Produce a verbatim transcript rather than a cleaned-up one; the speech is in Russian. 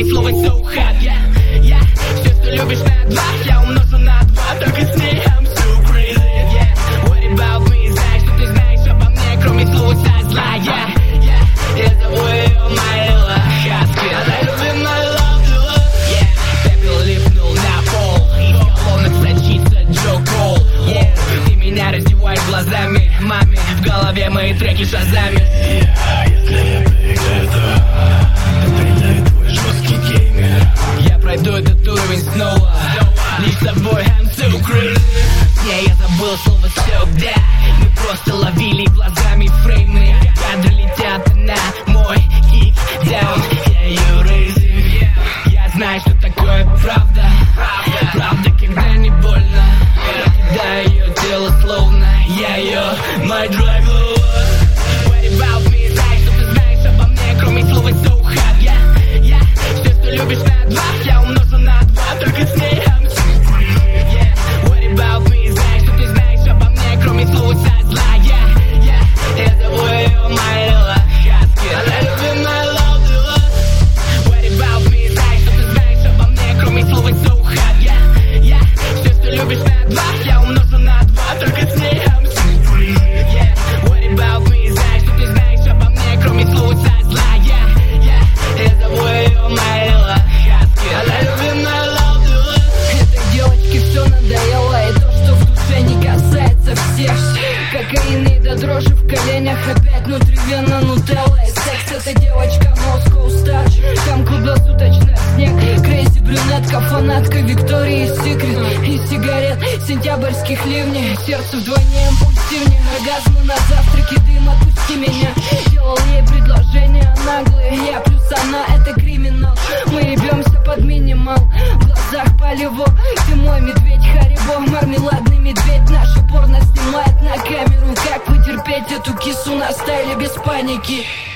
кроме слова so hot. Я, я, все, что любишь на два, я умножу на два, только с ней I'm so crazy. Yeah, what about me, знаешь, что ты знаешь обо мне, кроме слова со зла. Я, я, я зову ее Майла Хаски. Она любимая love to love. Yeah, пепел липнул на пол, из колонок сочится Джо Кол. Yeah, ты меня раздеваешь глазами, маме, в голове мои треки шазами. Yeah, если ты где-то, то придай твой жесткий геймер. Я пройду этот уровень снова, лишь с тобой I'm so crazy. С ней я забыл слово so, да. Мы просто ловили глазами фреймы. Кадры летят на мой кик-даун. Я ее raising. Я знаю, что такое правда. Правда, когда не больно. Когда ее тело словно я ее my drug lover. What about me? Знаешь, что ты знаешь обо мне, кроме слова so hot. Я, я, все, что любишь на два, я умножу на два, только с ней I'm so crazy. Yeah, what about me? Знаешь, что ты знаешь обо мне, кроме слова со зла. Я, я, я зову ее Майла Хаски. Она любимая love to love. What about me? Знаешь, что ты знаешь обо мне, кроме слова so hot. Я, я, все, что любишь на два, я умножу на два, только с ней I'm so crazy. Yeah, what about me? Знаешь, что ты знаешь обо мне, кроме слова со зла. Я, я, я зову ее Майла Хаски. Она любимая love to love. Этой девочке все надоело, и то, что в душе не касается всех. Кокаин и до дрожи в коленях, опять внутривенно нутелла и секс. Эта девочка Moscow Star, там круглосуточно снег. Крейзи брюнетка, фанатка Виктории Секрет и сигарет, сентябрьских ливней. Сердце вдвойне импульсивнее, оргазмы на завтраке, дым, отпусти меня. Делал ей предложение наглые, я плюс она, это криминал. Мы ебемся под минимал, в глазах полево. Ты мой медведь Харибо, мармеладный медведь. Наша порно снимает на камеру. Как потерпеть эту кису на стайле без паники?